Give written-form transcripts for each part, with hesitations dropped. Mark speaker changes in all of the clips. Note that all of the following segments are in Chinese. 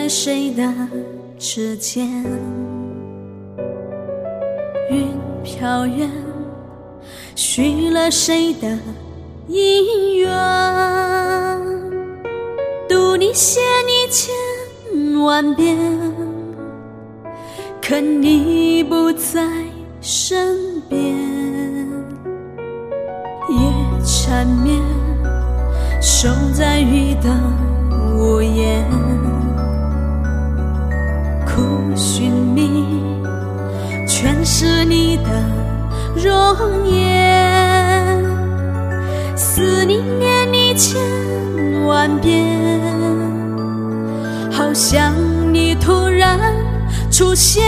Speaker 1: 在谁的指尖，云飘远，许了谁的姻缘，读你写你千万遍，可你不在身边，夜缠绵，守在雨的屋檐，苦寻觅，全是你的容颜，思念念你千万遍，好像你突然出现。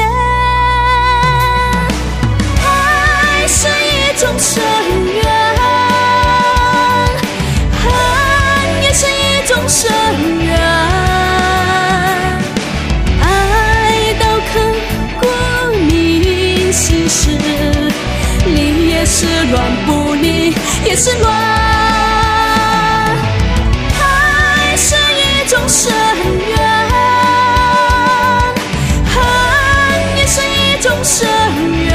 Speaker 1: 爱是一种深渊，恨也是一种深渊，爱到刻骨铭心时，理也是乱，不理也是乱。爱是一种深渊，恨也是一种深渊，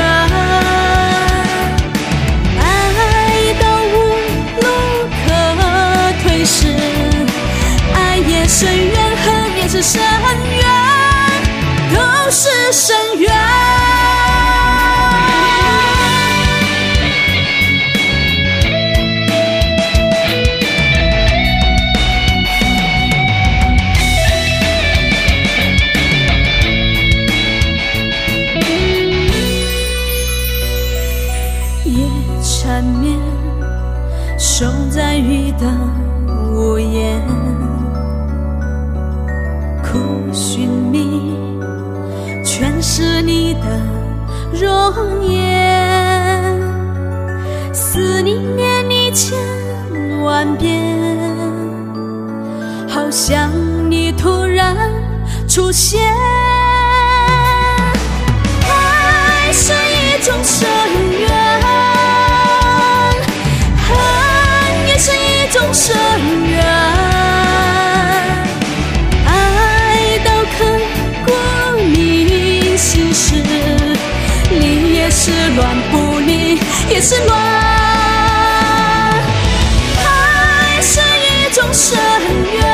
Speaker 1: 爱到无路可退时，爱也深渊，恨也是深渊，都是深渊。夜缠绵，守在雨的屋檐，苦寻觅，全是你的容颜，思念念你千万遍，好像你突然出现。爱是一种深渊，恨也是一种深渊，爱到刻骨铭心时，理也是乱，不理也是乱。爱是一种深渊，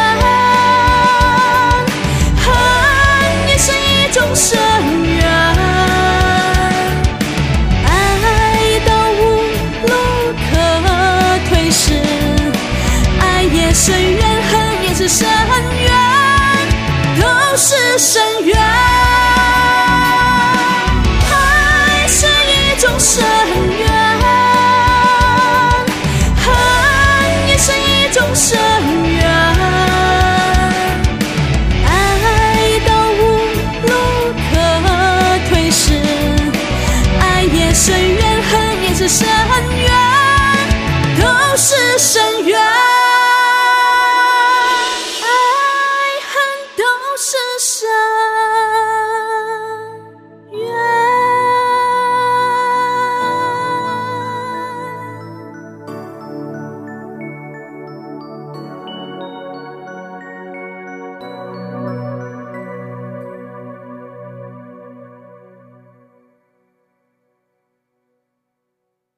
Speaker 1: 恨也是一种深渊，爱到无路可退时，爱也深渊，恨也是深渊，都是深渊。爱是一种深渊，恨也是一种深渊，爱到无路可退时，爱也深渊，恨也是深渊，都是